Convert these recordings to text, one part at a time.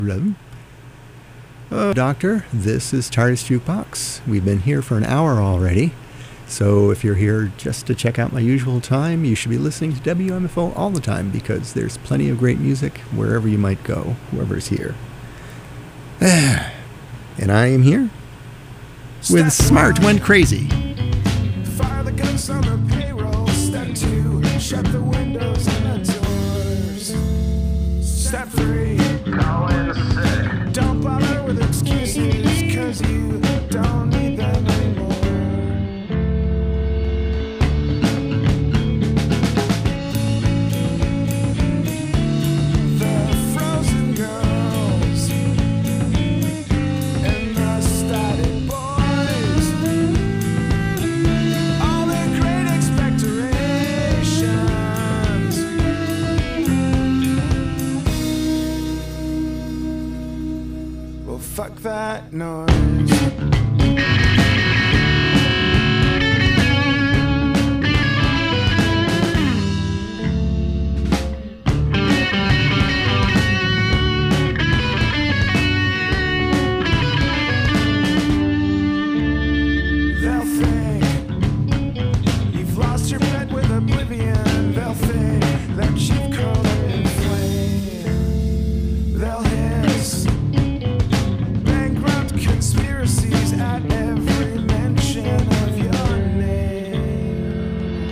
Doctor, this is TARDIS Jukebox. We've been here for an hour already. So if you're here just to check out my usual time, you should be listening to WMFO all the time because there's plenty of great music wherever you might go, whoever's here. And I am here with Smart Went Crazy. Fire the guns on the payroll. Step 2, shut the windows and the doors. Step 3, call in sick. Don't bother with excuses, cause you don't need them anymore. The frozen girls and the static boys, all their great expectorations. Well, fuck that noise. They'll think you've lost your bet with oblivion. They'll think that you've curled up in flame. They'll hiss bankrupt conspiracies at every mention of your name.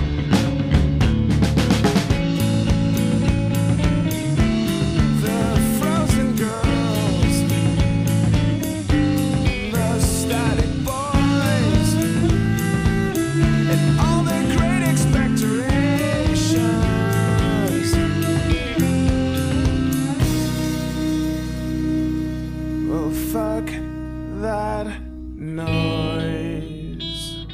The frozen girls, the static boys, and all their great expectorations. Well, fuck that noise.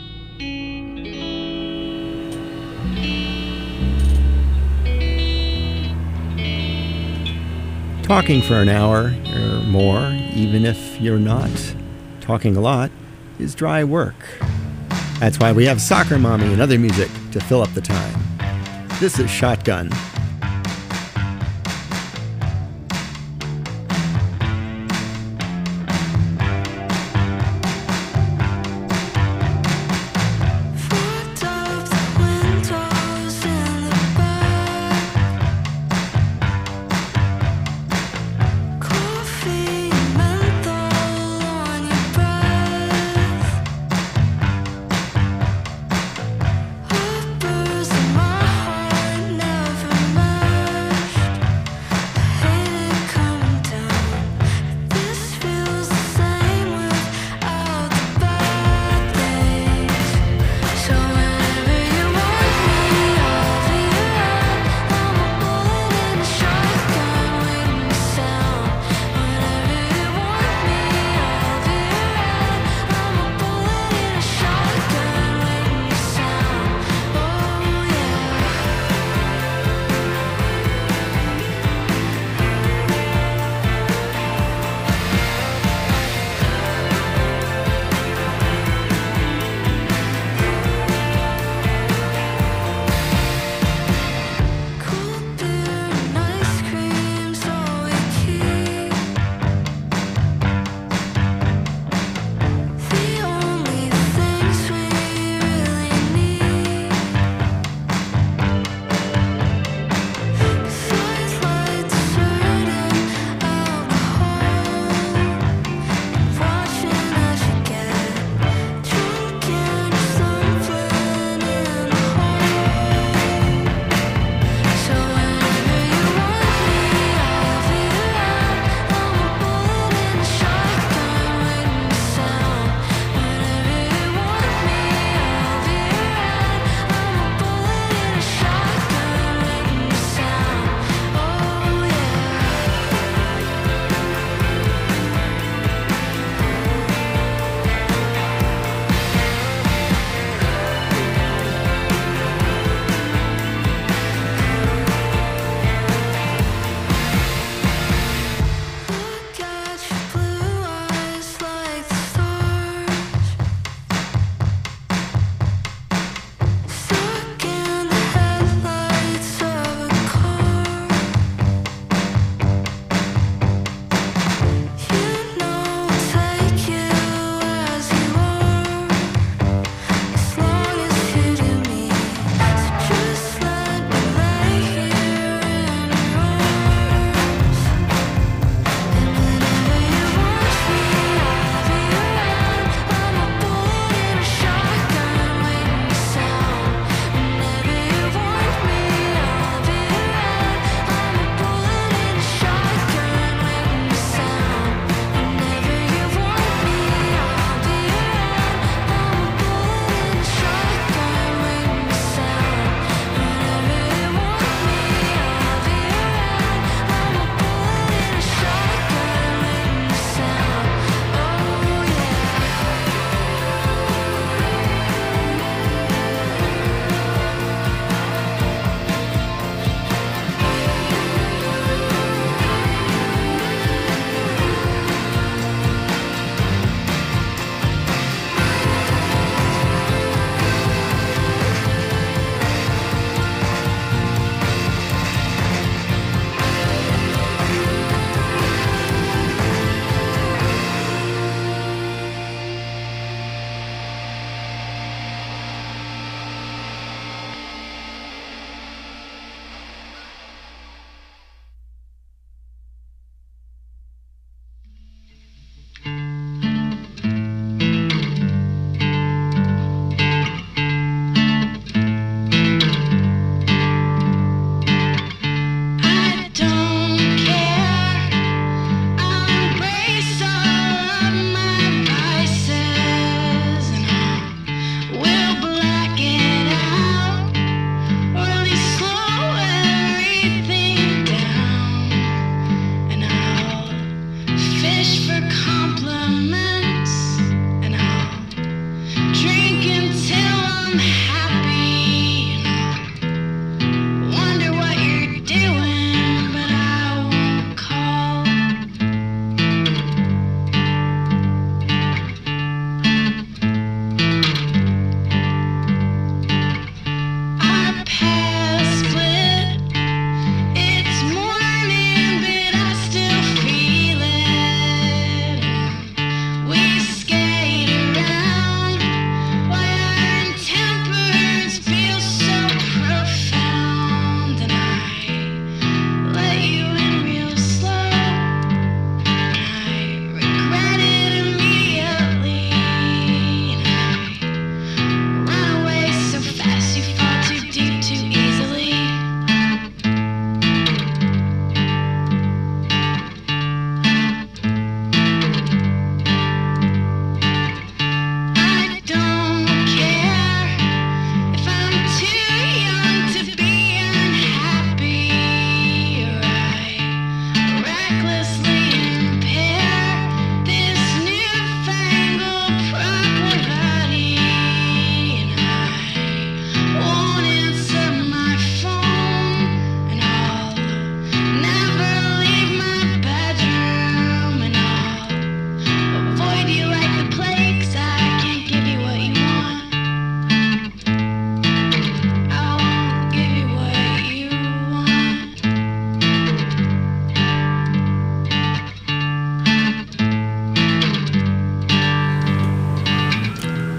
Talking for an hour or more, even if you're not talking a lot, is dry work. That's why we have Soccer Mommy and other music to fill up the time. This is Shotgun. Fogged up the windows in the back. Coffee and menthol on your breath. Whispers in my heart never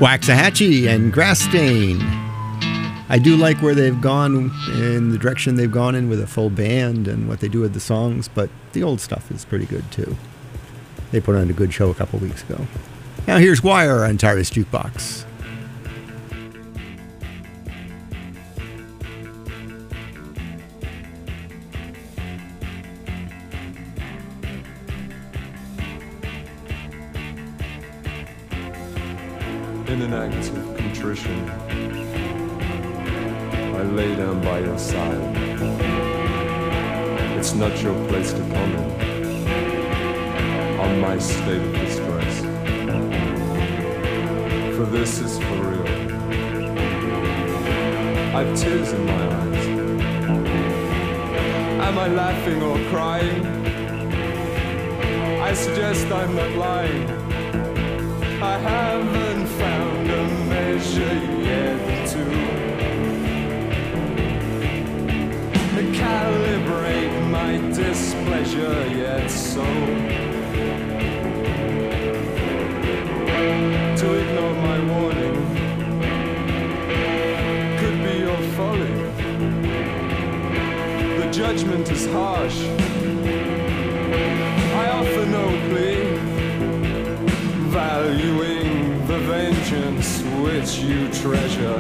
Waxahachie and Grassstain. I do like where they've gone in the direction they've gone in with a full band and what they do with the songs, but the old stuff is pretty good too. They put on a good show a couple weeks ago. Now here's Guire on TARDIS Jukebox. In an act of contrition, I lay down by your side. It's not your place to comment on my state of distress, for this is for real. I've tears in my eyes. Am I laughing or crying? I suggest I'm not lying. I haven't found a measure yet to calibrate my displeasure yet, so to ignore my warning could be your folly. The judgment is harsh. I offer no plea, valuing the vengeance which you treasure.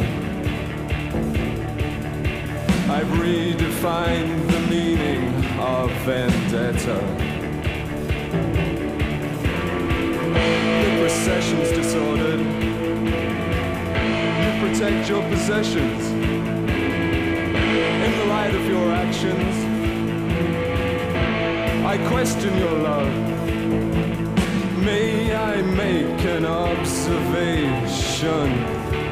I've redefined the meaning of vendetta. The procession's disordered. You protect your possessions. In the light of your actions, I question your love. May I make an observation?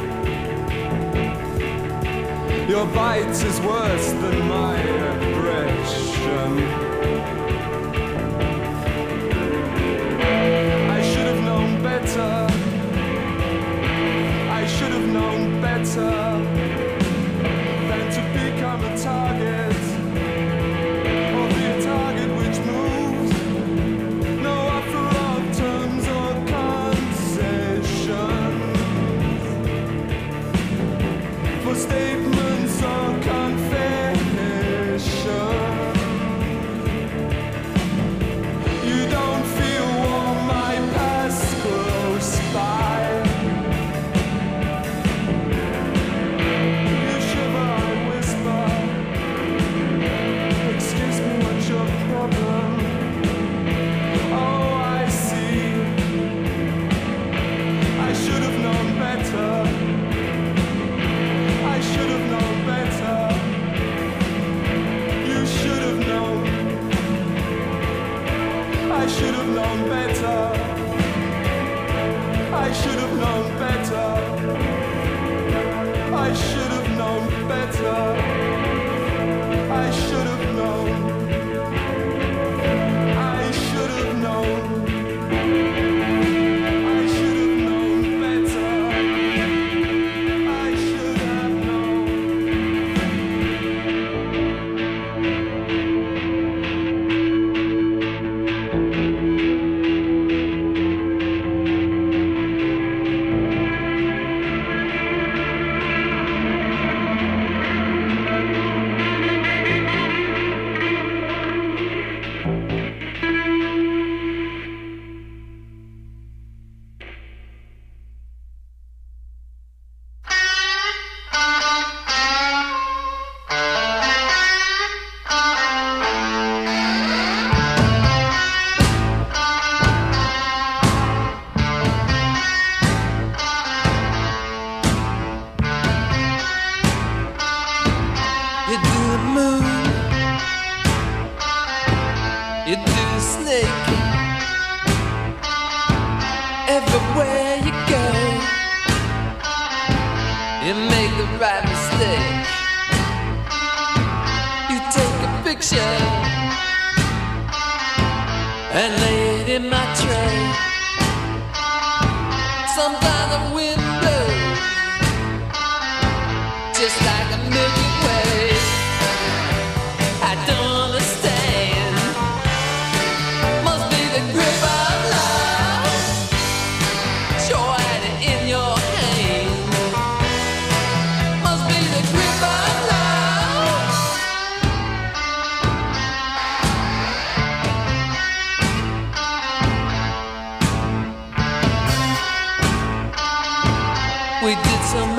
Your bite is worse than my aggression. I should have known better. I should have known better than to become a target, or be a target which moves. No offer of terms or concessions for statements or confession. You don't feel warm, my past close by. You shiver, I whisper. Excuse me, what's your problem? Oh, I see. I should have known better. I should have known better. You should have known. I should have known better. I should have known better. I should have known better. I should have known. I should have known. I should have known better. I should have known. You do the moon, you do the snake. Everywhere you go, you make the right mistake. You take a picture and lay it in my tray. Sometimes the wind blows just like a Milky Way. I don't understand. Must be the grip of love. Sure had it in your hand.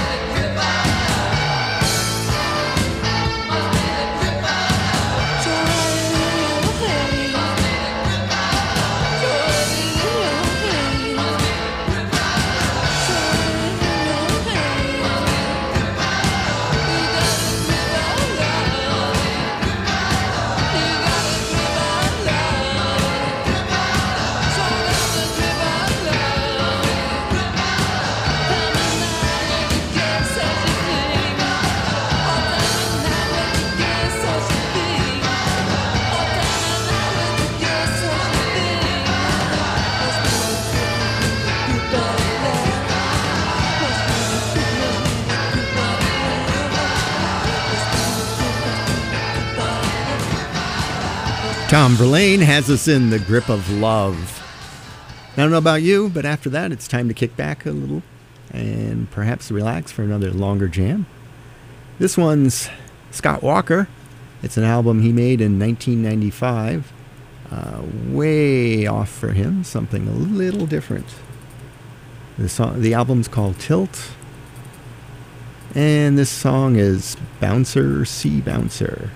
Tom Verlaine has us in the grip of love. I don't know about you, but after that, it's time to kick back a little and perhaps relax for another longer jam. This one's Scott Walker. It's an album he made in 1995. Way off for him, something a little different. The album's called Tilt, and this song is Bouncer, Sea Bouncer.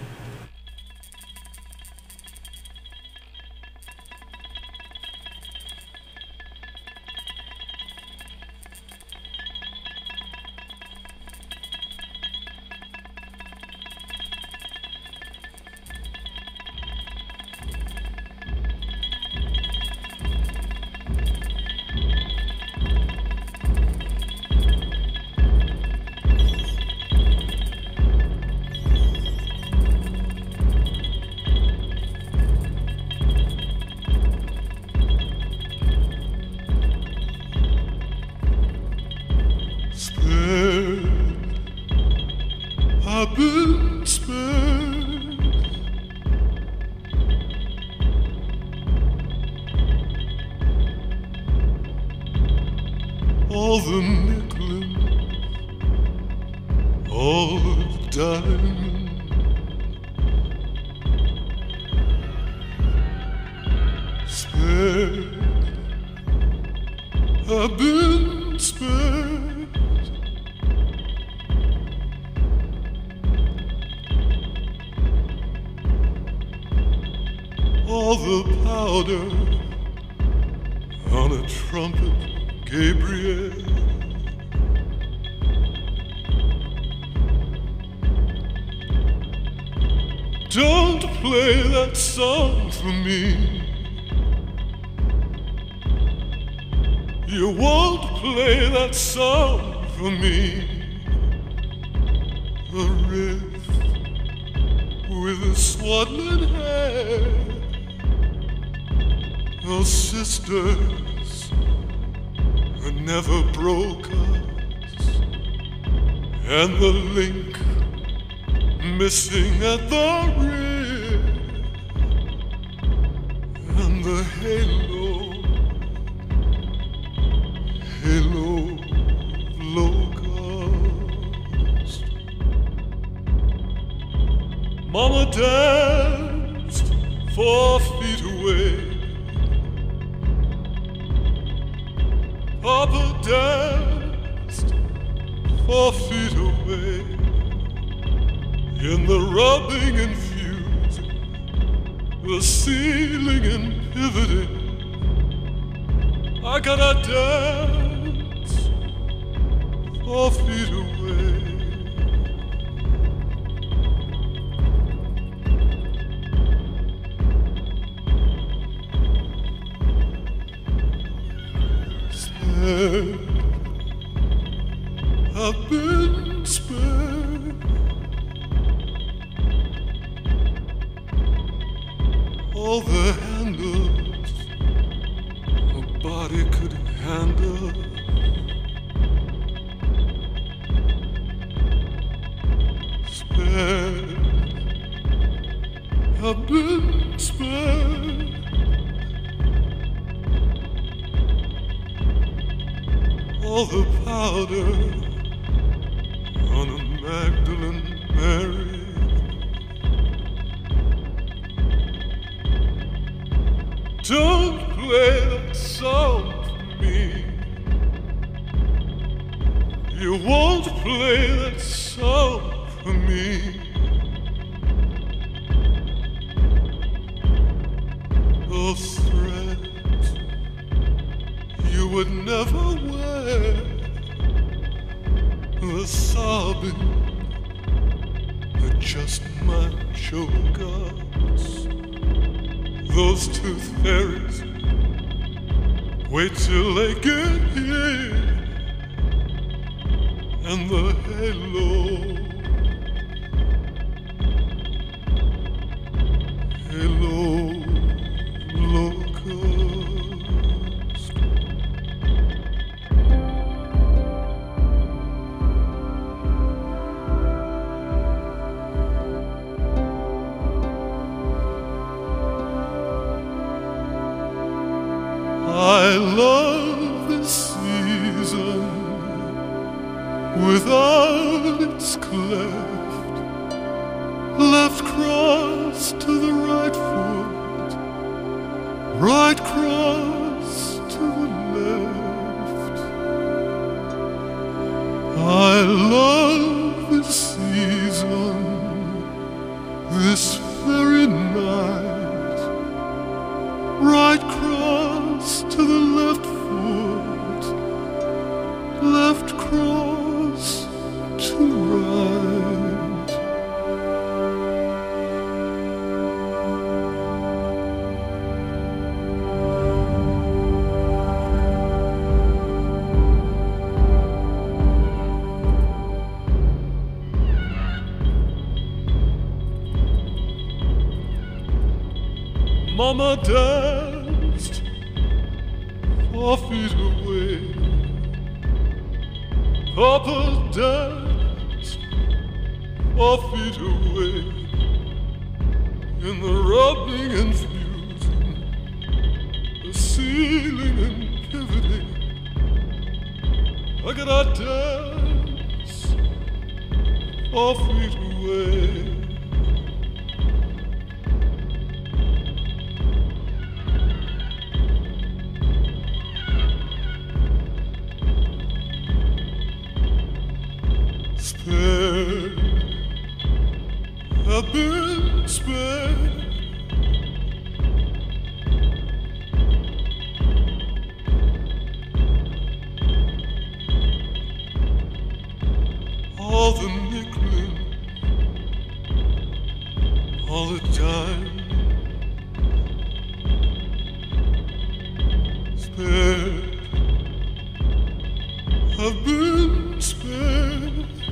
All the nickel, all the diamond, spared, I've been spared. All the powder on a trumpet, Gabriel. Don't play that song for me. You won't play that song for me. A riff with a swaddling hair. Those sisters who never broke us, and the link missing at the rear, and the halo locust. Mama danced 4 feet away. Papa danced 4 feet away. In the rubbing and fusing, the ceiling and pivoting, I gotta dance 4 feet away. I've been spared. All the handles a body could handle. Spared. I've been spared. All the powder on a Magdalene Mary. Don't play that song for me. You won't play that song for me. Those threads you would never wear, the sobbing are just macho guts. Those tooth fairies, wait till they get here, and the halo locust. I love this season without its cleft, left cross to the right foot, right cross to the left. I love this season, this very night, right cross to the left foot, left cross to right. Mama danced 4 feet away. Papa danced 4 feet away. In the rubbing and fusing, the ceiling and pivoting, I gotta dance 4 feet away. Spared, I've been spared. All the nickling, all the time. Spared, I've been spared.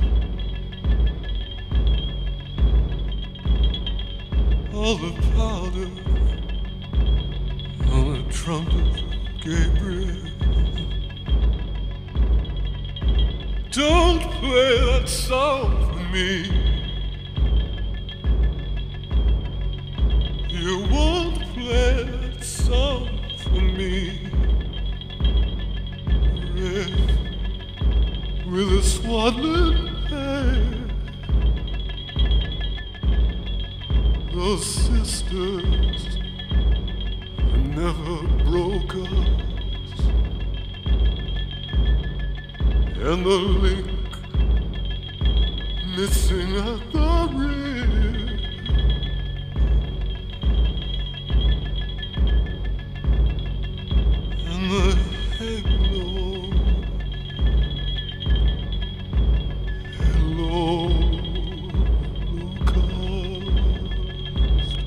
All the powder on the trumpet of Gabriel. Don't play that song for me. You won't play that song for me. Red with a swaddling hair. Those sisters never broke us, and the link missing at the rear. And the halo, cast.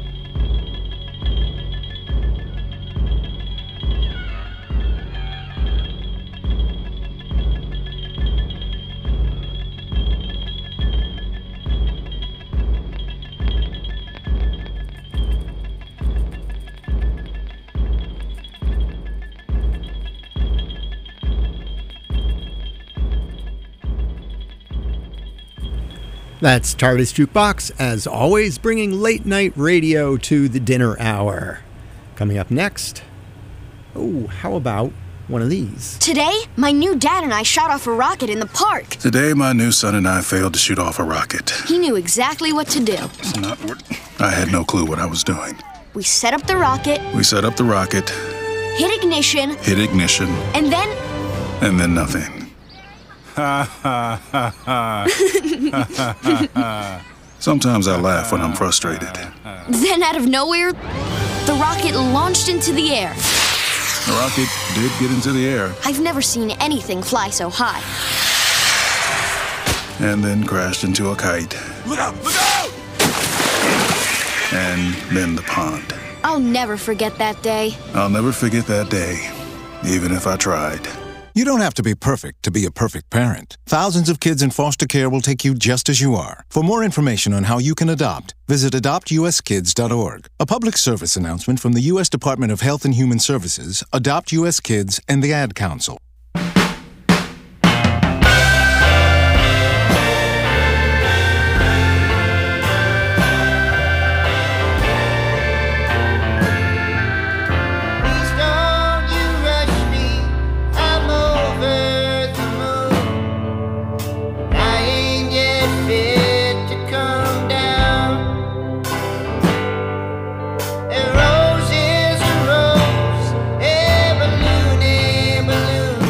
That's TARDIS Jukebox, as always, bringing late night radio to the dinner hour. Coming up next, how about one of these? Today, my new dad and I shot off a rocket in the park. Today, my new son and I failed to shoot off a rocket. He knew exactly what to do. It's not what I had no clue what I was doing. We set up the rocket, We set up the rocket, hit ignition, and then nothing. Sometimes I laugh when I'm frustrated. Then out of nowhere, the rocket launched into the air. The rocket did get into the air I've never seen anything fly so high. and then crashed into a kite. Look out! Look out! And then the pond. I'll never forget that day. I'll never forget that day, even if I tried. You don't have to be perfect to be a perfect parent. Thousands of kids in foster care will take you just as you are. For more information on how you can adopt, visit adoptuskids.org. A public service announcement from the U.S. Department of Health and Human Services, Adopt U.S. Kids, and the Ad Council. Roses and roses, a balloon,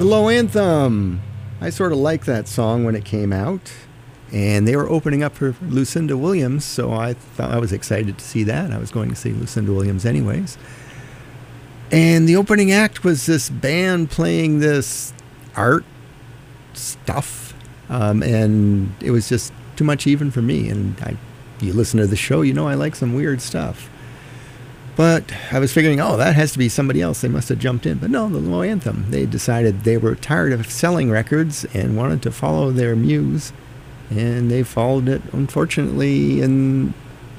Low Anthem. I sort of liked that song when it came out. And they were opening up for Lucinda Williams, so I thought I was excited to see that. I was going to see Lucinda Williams anyways. And the opening act was this band playing this art stuff. And it was just too much even for me. And you listen to the show, you know I like some weird stuff. But I was figuring, oh, that has to be somebody else. They must have jumped in. But no, the Low Anthem. They decided they were tired of selling records and wanted to follow their muse. And they followed it, unfortunately, and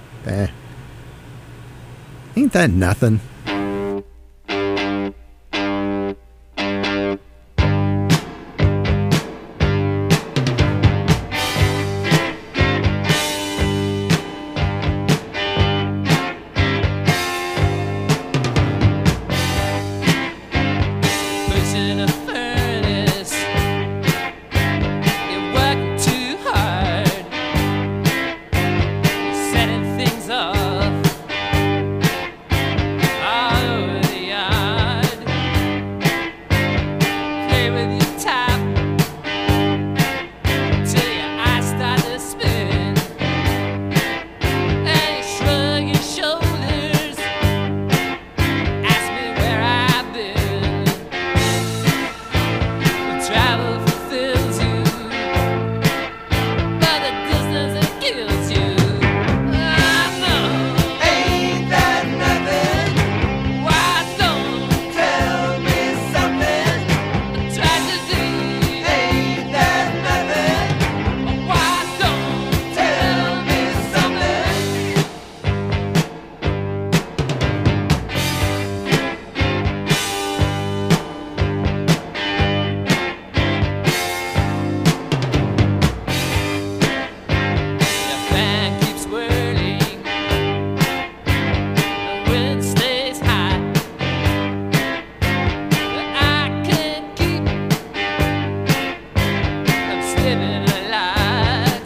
ain't that nothing? Pushing a furnace, you're working too hard, setting things off all over the yard. Play with your top till your eyes start to spin, and you shrug your shoulders, ask me where I've been. Travel fulfills you, but the distance it kills you. I know, ain't that nothing? Why don't tell me something? A tragedy, ain't that nothing? Why don't tell me something? The fan keeps whirling, the wind stays hot, but I can't keep from slipping a lot.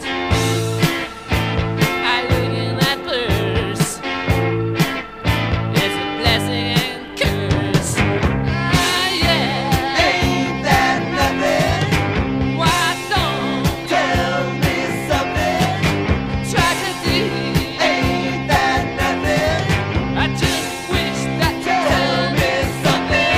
I look in that purse, it's a blessing and curse. Ah, yeah, ain't that nothing? Why don't tell me something? Tragedy, ain't that nothing? I just wish that you tell me something.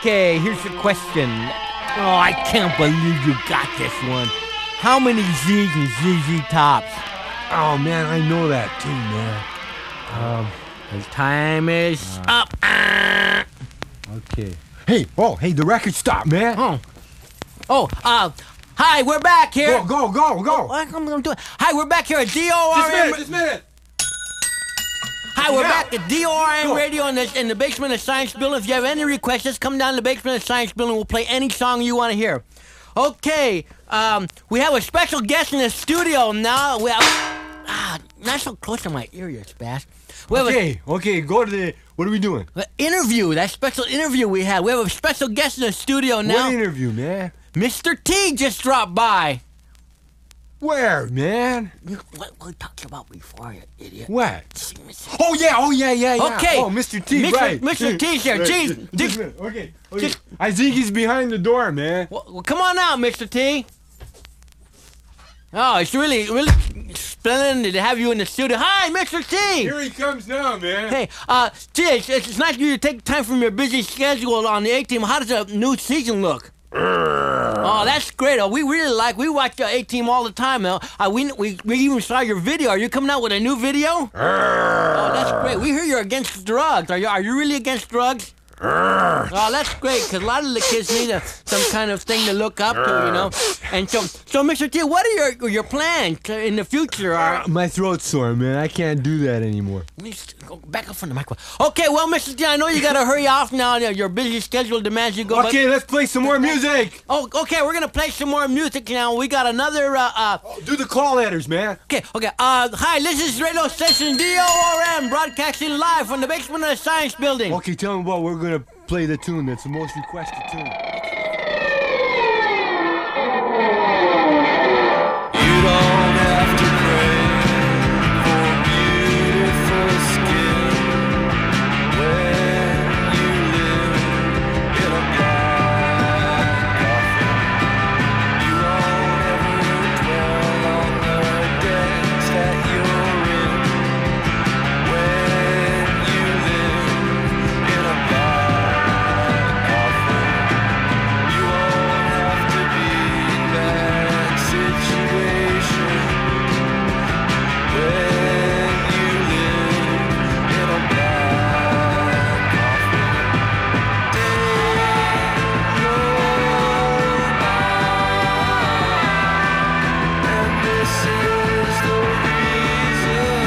Okay, here's the question. Oh, I can't believe you got this one. How many Z's in ZZ Tops? Oh man, I know that too, man. The time is up. Okay. Hey, the record stopped, man. Hi, we're back here. Go. What am I doing? Hi, we're back here at DORM. Just a minute. Hi, we're back at DORM Radio in the basement of Science Building. If you have any requests, just come down to the basement of Science Building. We'll play any song you want to hear. Okay, we have a special guest in the studio now. We have not so close to my ear, you spaz. Okay, go to the... What are we doing? Interview, that special interview we had. We have a special guest in the studio now. What interview, man? Mr. T just dropped by. Where, man? What we talked about before, you idiot. What? Oh, yeah. Okay. Oh, Mr. T, right. Mr. T's here. Jeez. Just a minute. Okay. I think he's behind the door, man. Well, come on out, Mr. T. Oh, it's really splendid to have you in the studio. Hi, Mr. T. Here he comes now, man. Hey, T, it's nice of you to take time from your busy schedule on the A-Team. How does the new season look? Oh, that's great. We watch the A-Team all the time. We even saw your video. Are you coming out with a new video? Oh, that's great. We hear you're against drugs. Are you really against drugs? Oh, that's great, because a lot of the kids need some kind of thing to look up to, you know. And so Mr. T, what are your plans in the future? My throat's sore, man. I can't do that anymore. Go back up from the microphone. Okay, well, Mr. T, I know you got to hurry off now. Your busy schedule demands you go. Okay, let's play some more music. Oh, okay, we're going to play some more music now. We got another... do the call letters, man. Okay. Hi, this is radio station DORM, broadcasting live from the basement of the Science Building. Okay, tell me what we're going to play the tune that's the most requested tune. You don't have to pray for beautiful skin when you live in a black coffin. You won't ever dwell on the days that you're in when you live in a black coffin. You won't have to be in that situation when you live in a black coffin. Days go by, and this is the reason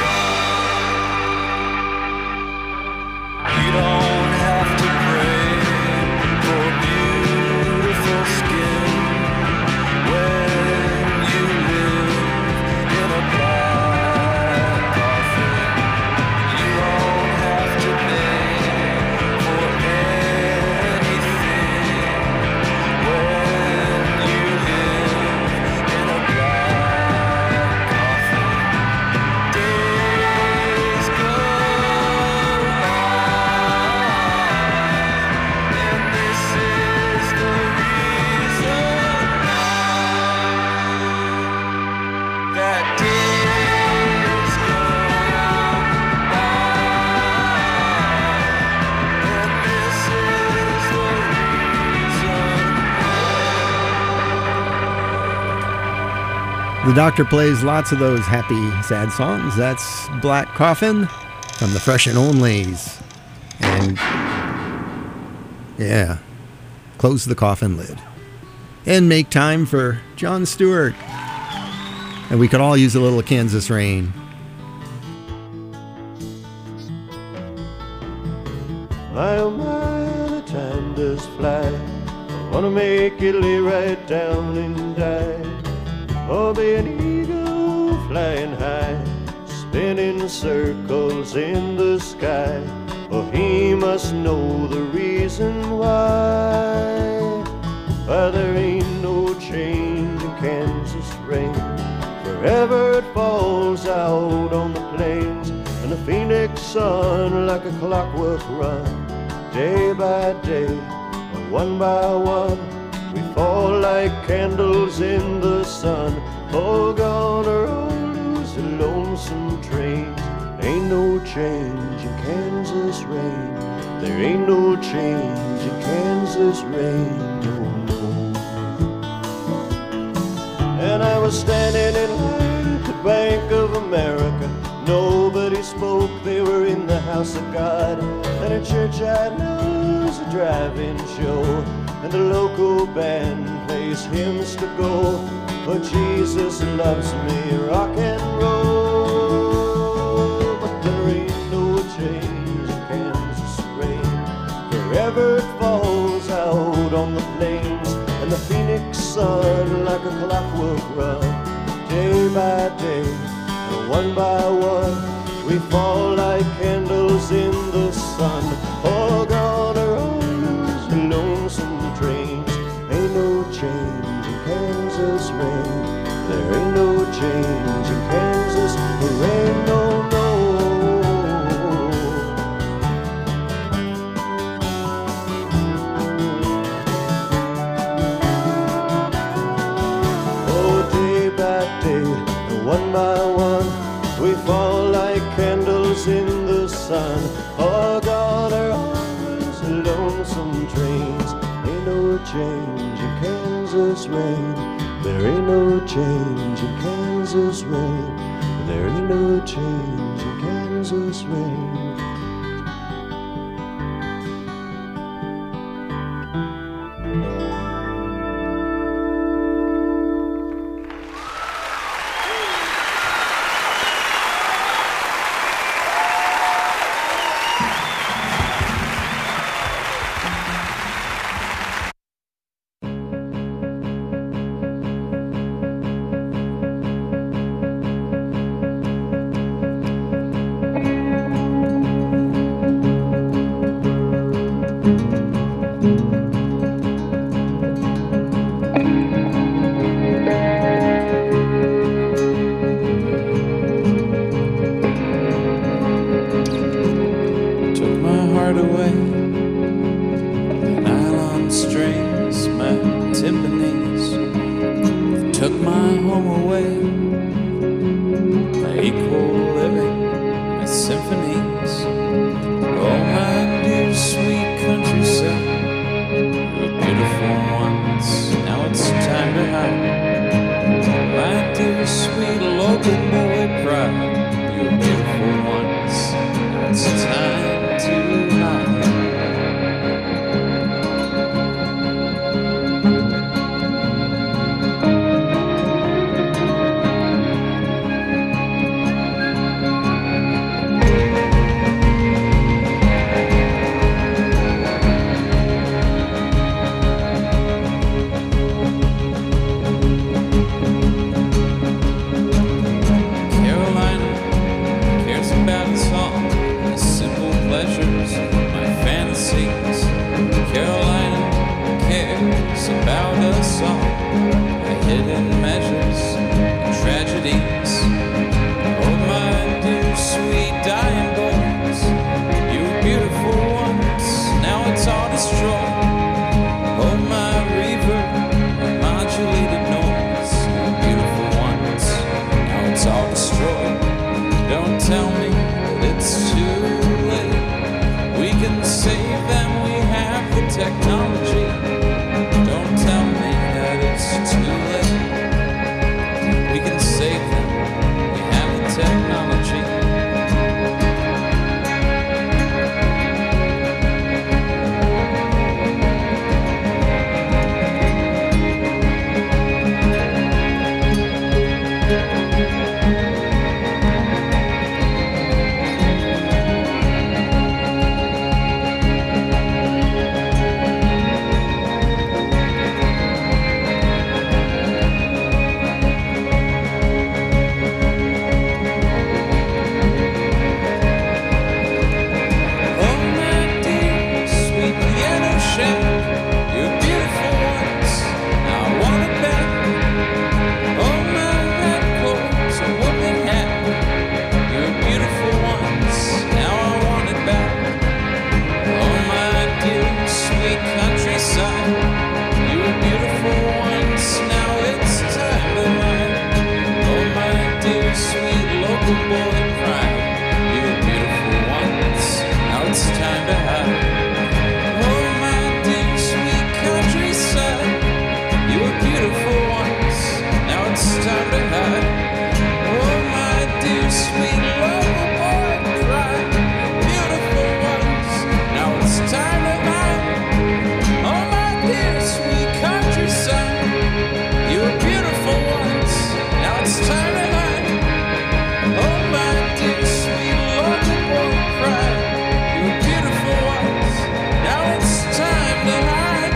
why. You don't have to pray for beautiful skin when you live in a black coffin. You don't have to beg for anything when you live in a black coffin. Days go by, and this is the reason that days go by, and this is the reason. The Doctor plays lots of those happy, sad songs. That's Black Coffin from the Fresh and Onlys. And, yeah, close the coffin lid. And make time for Jon Stewart. And we could all use a little Kansas rain. Oh my, the time does fly. I wanna make it lay right down and die. Or be an eagle flying high, spinning circles in the sky. Oh, he must know the reason why. Why there ain't no change in Kansas rain. Forever it falls out on the plains, and the Phoenix sun like a clockwork run. Day by day, one by one, we fall like candles in the sun. Oh, gonna all lose the lonesome trains. Ain't no change in Kansas rain. There ain't no change in Kansas rain no more. And I was standing in line at the Bank of America. Nobody spoke, they were in the house of God. And a church I know is a drive-in show, and the local band plays hymns to go. But Jesus loves me, rock and roll. But there ain't no change in Kansas rain. Forever it falls out on the plains, and the Phoenix sun like a clockwork run. Day by day, one by one, we fall like candles in the sun. All gone are all those lonesome trains. Ain't no change in Kansas rain. There ain't no change in Kansas rain, no, no. Oh, day by day, one by one, we fall like candles in the sun. Oh God, are always lonesome trains. Ain't no change in Kansas rain. There ain't no change in Kansas rain. There ain't no change in Kansas rain. time to hide. Oh, my dear sweet lover boy, cry. Beautiful ones, now it's time to hide. Oh, my dear sweet countryside, you're beautiful ones, now it's time to hide. Oh, my dear sweet lover boy, cry. You're beautiful ones, now it's time to hide.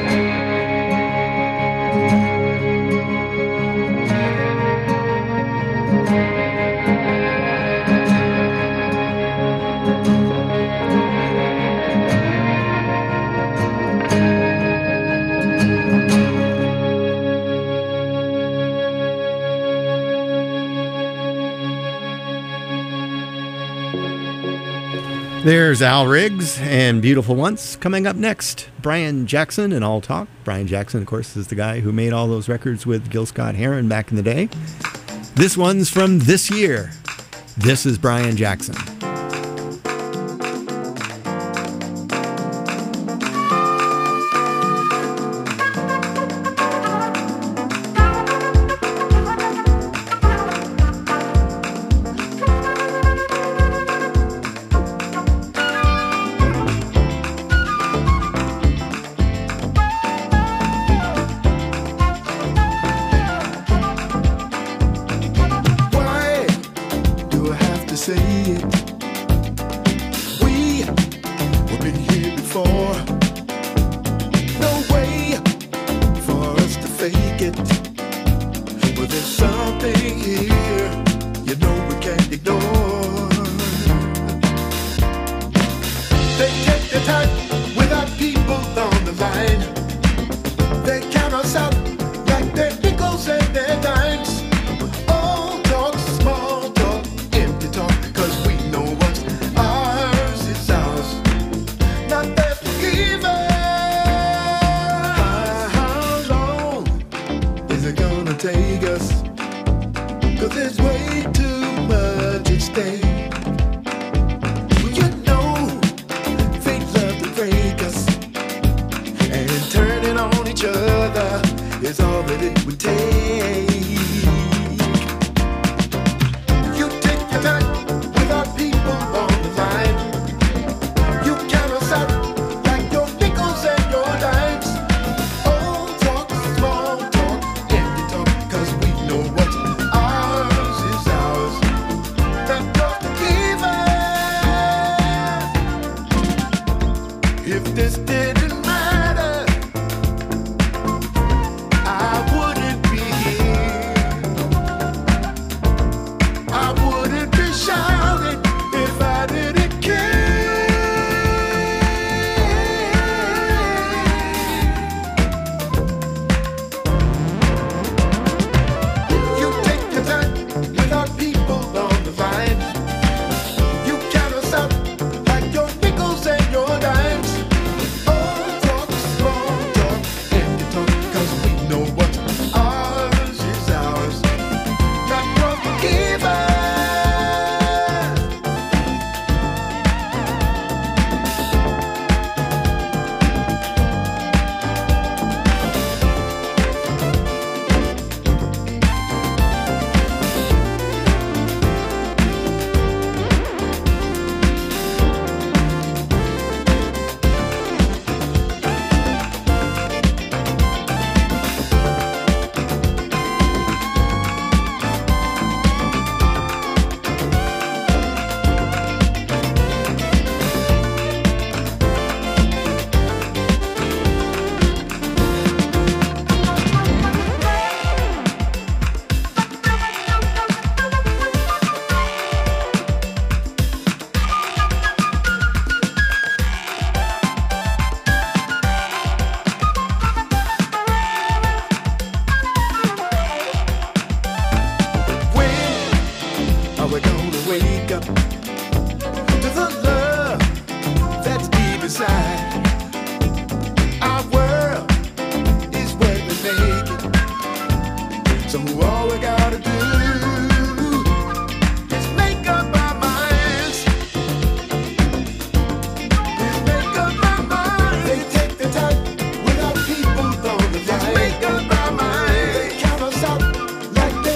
There's Al Riggs and Beautiful Once. Coming up next, Brian Jackson and All Talk. Brian Jackson, of course, is the guy who made all those records with Gil Scott-Heron back in the day. This one's from this year. This is Brian Jackson. Why do I have to say it? We've been here before. No way for us to fake it. But there's something here you know we can't ignore. They take their time with our people on the line. They count us out like their nickels and their dimes. All talk, small talk, empty talk, 'cause we know what's ours is ours. Not that forgiven. How long is it gonna take us? 'Cause there's way too much at stake. You know they love to break us, and turning on each other is all that it would take. You take your time with our people on the line. You count us out like your nickels and your dimes. All talk, small talk, empty talk, 'cause we know what's ours is ours. Not forgiven. If this didn't matter, I wouldn't be here. I wouldn't be shouting if I didn't care. You take your time with our people on the line. You count us out like your nickels and your dimes. All talk, small talk, empty talk, 'cause we know what ours is ours. Not forgiven. When are we gonna wake up to the love that's deep inside? Our world is where we make it. So all we gotta do is make up our minds. Is make up our minds. They take the time with our people on the line. Make up our minds. They count us out like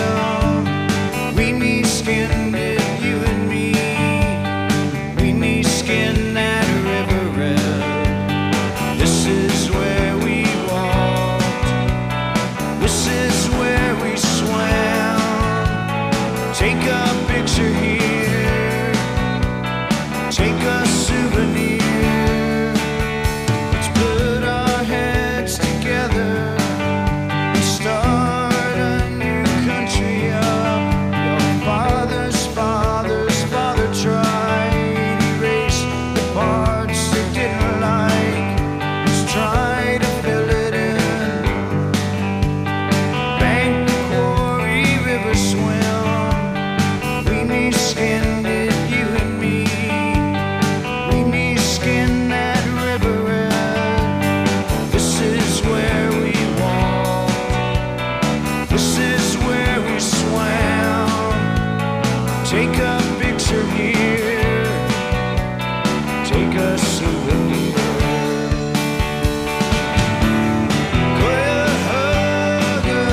swim. We knee skinned it, you and me. We knee skinned that river red. This is where we walked. This is where we swam. Take a picture here. Take a souvenir. Let's put our heads together and start a new country up. Your father's father's father tried. Erase the parts they didn't like. Let's try to fill it in. Bank, quarry, river swim. We knee skinned it, you and me. We knee skinned that river red. This is where we walked. This is where we swam. Take a picture here. Take a souvenir. Cuyahoga.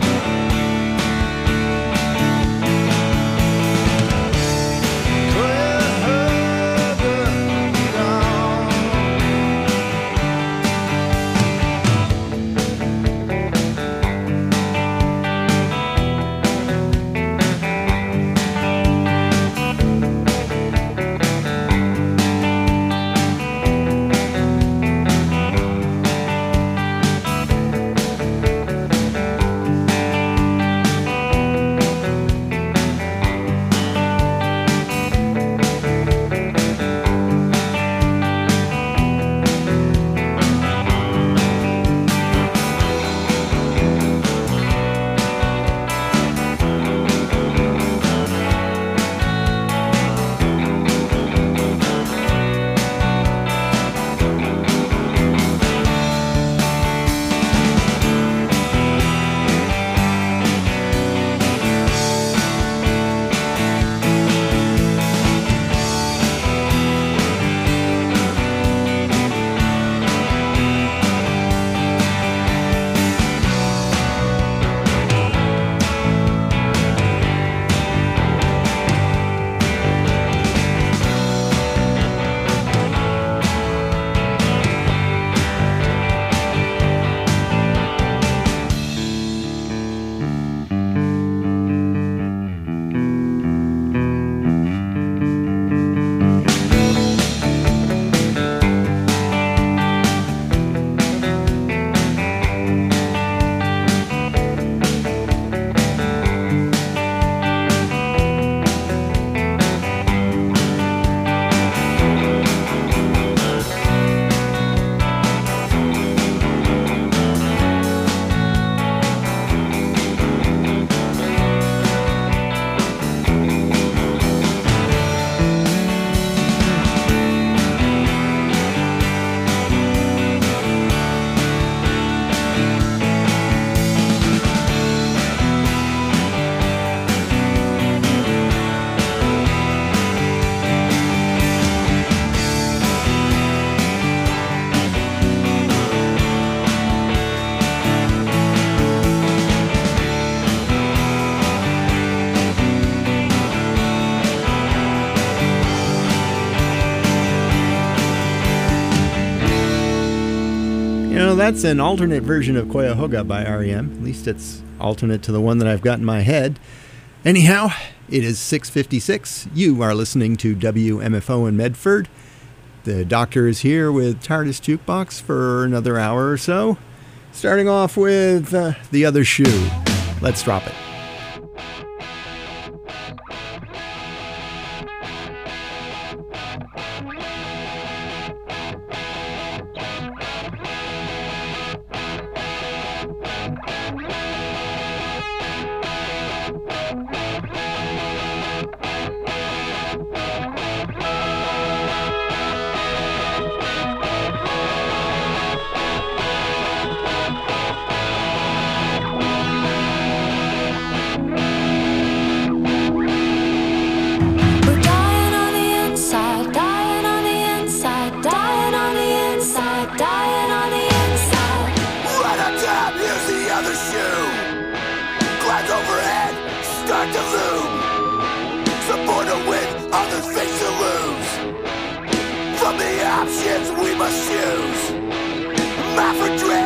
Cuyahoga down. That's an alternate version of Cuyahoga by R.E.M. At least it's alternate to the one that I've got in my head. Anyhow, it is 6:56. You are listening to WMFO in Medford. The doctor is here with TARDIS Jukebox for another hour or so. Starting off with The Other Shoe. Let's drop it. We're dying on the inside, dying on the start to loom. Some born to win, others face to lose. From the options we must choose, my for dread.